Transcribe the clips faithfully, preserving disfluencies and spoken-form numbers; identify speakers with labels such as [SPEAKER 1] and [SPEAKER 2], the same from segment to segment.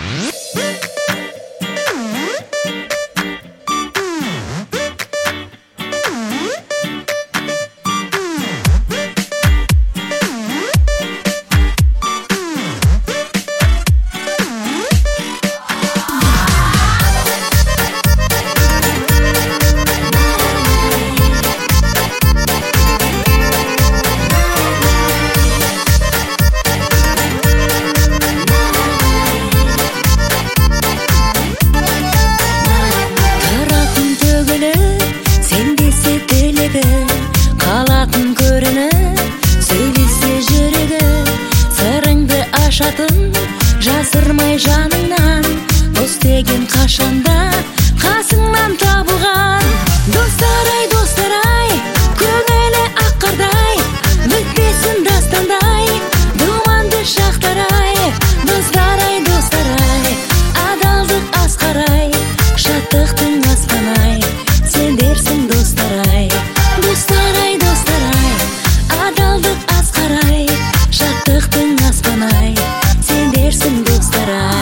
[SPEAKER 1] Қалатын көрініп, сөйлесе жүрегі, сырыңды ашатын, жасырмай жаныңнан, дос деген қашанда қасыңнан табылған. Достар-ай, достар-ай, көңілі аққардай, бітпесін дастандай, думанды шақтар-ай. Достар-ай, достар-ай, адалдық асқар-ай, шаттықтың аспан-ай, сендерсің достар-ай. Достар-ай, достар-ай, адалдық асқар-ай, шаттықтың аспан-ай, сендерсің достар-ай.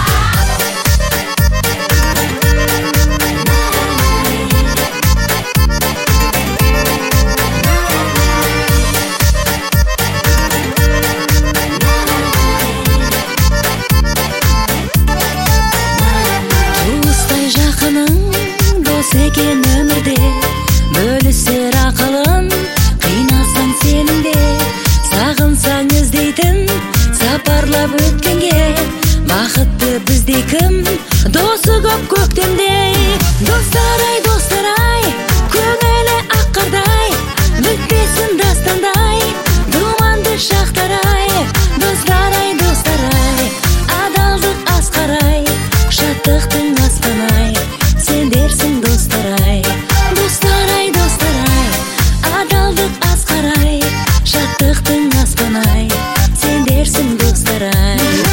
[SPEAKER 1] Туыстай жақының дос екен өмірде, бөлісер ақылын, қиналсаң сенің де, сағынсаң іздейтін, сапарлап өткенге, бақытты біздей кім, досы көп көктемдей. Достар-ай, достар-ай, көңілі аққардай, бітпесін дастандай, думанды шақтар-ай. Достар-ай, достар-ай, адалдық асқар-ай, шаттықтың аспан-ай, сендерсің достар-ай. Достар-ай, достар-ай, адалдық асқар-ай, шаттықтың аспан-ай, сендерсің достар-ай.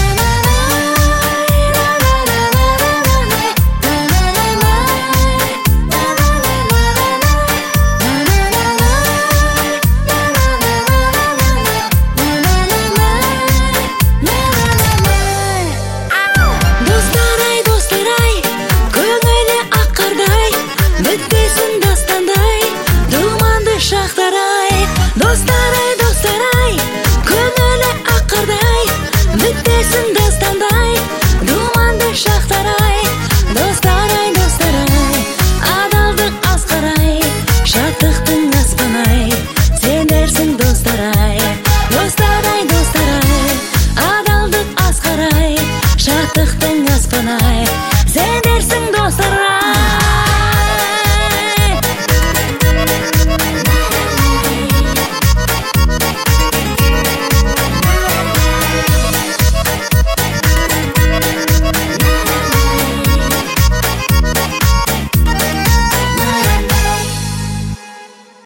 [SPEAKER 1] Достар-ай, достар-ай, көңілі аққардай, бітпесін дастандай, думанды шақтар-ай. Достар-ай, достар-ай, көңілі аққардай, бітпесін дастандай, думанды шақтар-ай. Достар-ай, достар-ай, адалдық асқар-ай, шаттықтың аспан-ай, сендерсің достар-ай. Достар-ай, достар-ай, адалдық асқар-ай, шаттықтың